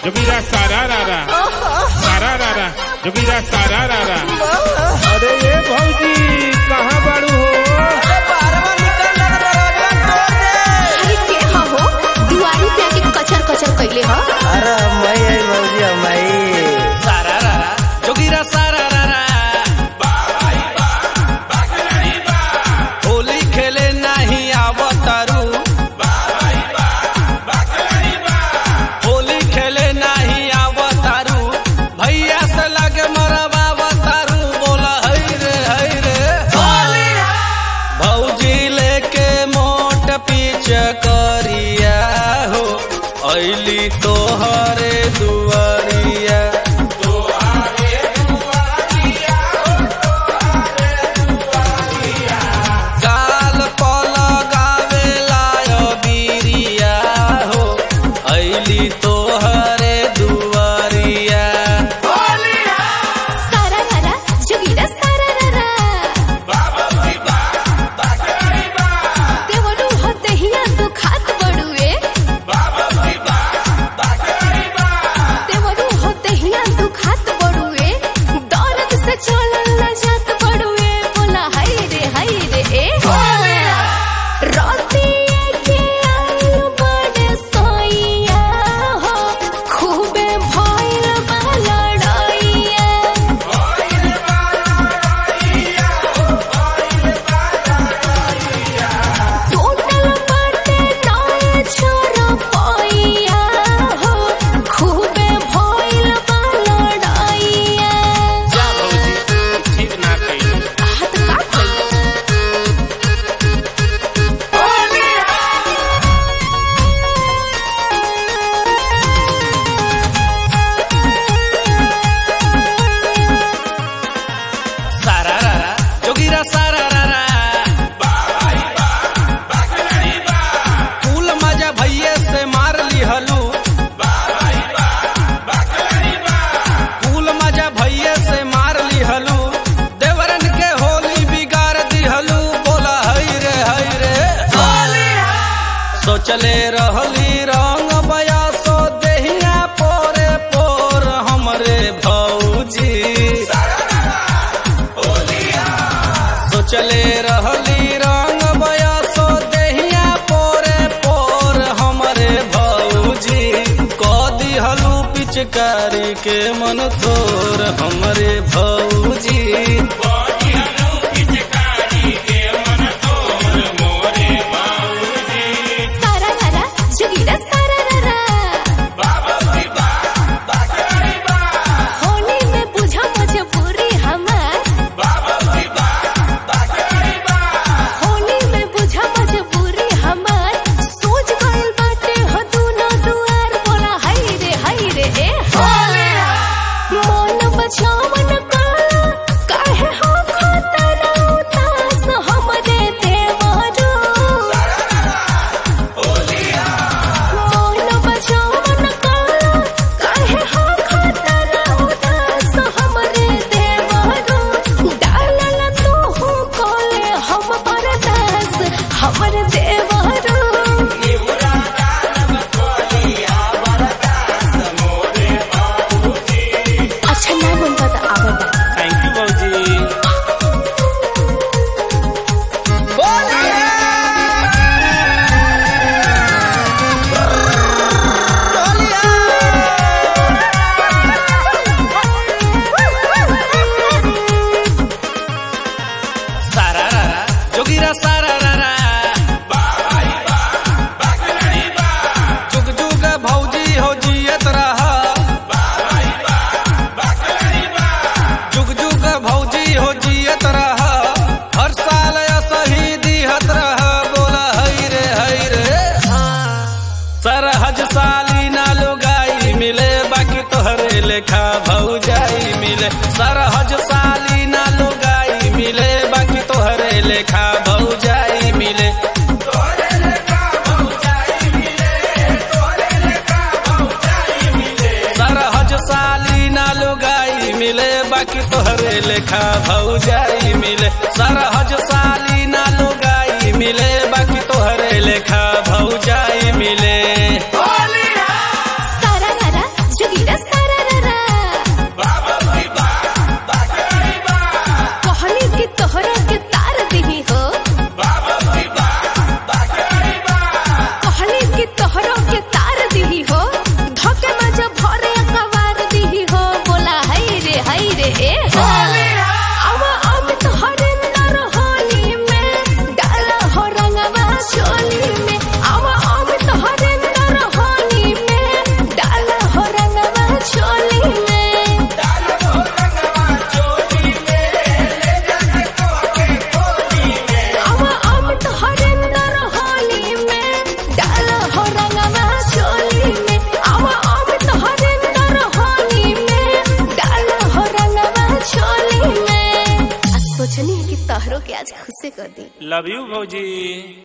जोगिरा सारा रारा जोगिरा सारा रारा। अरे ये भौजी कहाँ बाड़ू हो? अरे के हो दुआरी पे आके कचर कचर कैले हो। अरे मैं आई भौजी मैं सारा रारा जोगिरा सारा रारा। होली खेले नहीं आवतारू, होली खेले नहीं आवतारू, भैया से लगे मरवा बतारू। बोला हई रे भौजी लेके मोट पीछ करिया हो, ऐली तोहरे दुआरिया। गाल पलगावे लायो बीरिया हो, ऐली तोहरे दुआरिया। सारा रारा जोगिरा सारा रारा। देवरू होते हिया दुखात बड़ुए, देवरू होते हिया दुखात बड़ुए, दर्द से चलल न जात बड़ुए। बोला हाय रे ए रातिए के आइल बड़े सोइया हो, खूबे भइल बा लड़ाइया। टूटल बाटे नाय छोरा पाइया हो, खूबे भइल बा लड़ाइया। जा भौजी ठीक ना कइलो। हाथ काट गइल। सारा रारा जोगिरा सारा रारा। फूल मजा भैये से मार ली हलू, फूल मजा भैये से मार ली हलू, देवरन के होली बिगाड़ दी हलू। बोला हई रे सोचले रहली रंग बयासो देहिया पोरे पोर हमरे भौजी। सोचले रहली रंग बयासो देहिया पोरे पोर हमरे भौजी। कदी हलू पिचकारी के मन तोर हमरे भौजी। सारा रारा जोगिरा सारा रारा। होली में बुझा मजबूरी हमार, होली में बुझा मजबूरी हमार, सोच गइल बाटे हो दूनो दुआर। बोला हाय रे ए मन बचावन काला काहे हो खतरा उदास हमरे देवरू। मन बचावन काला काहे हो खतरा उदास हमरे देवरू। डालल तू कोले हम बरदास हमर देवरू। अच्छा ना बनता तो आवता। थैंक यू भौजी। सारा रारा जोगिरा सारा रारा। जुग जुग भौजी हो जियत रहा, जुग जुग भौजी हो जियत रहा, हर साल सही दिहत रहा। बोला हई रे सरहज साली ना लुगाई मिले, बाकी तोहरे लेखा भौजाई मिले। सरहज साली ना लुगाई मिले, बाकी तोहरे लेखा भौजाई मिले। सरहज साली ना लुगाई मिले, बाकी तोहरे लेखा भौजाई मिले। सरहज साली ना लुगाई मिले, बाकी तोहरे लेखा भौजाई मिले। सारा रारा तोहरो के तार दिही हो धोके मजा भरे कवार दिही हो बोला हाय रे ए हो आवा अमित हरिंदर होली में डाला हो रंगवा चोली में आवा अमित हरिंदर होली में डाला हो रंगवा चोली में आवा अमित हरिंदर होली में डाला हो रंगवा चोली में आवा अमित हरिंदर होली में डाला हो रंगवा चोली में सोचनी है कि तोहरो के आज खुशे कर दी। लव यू भौजी।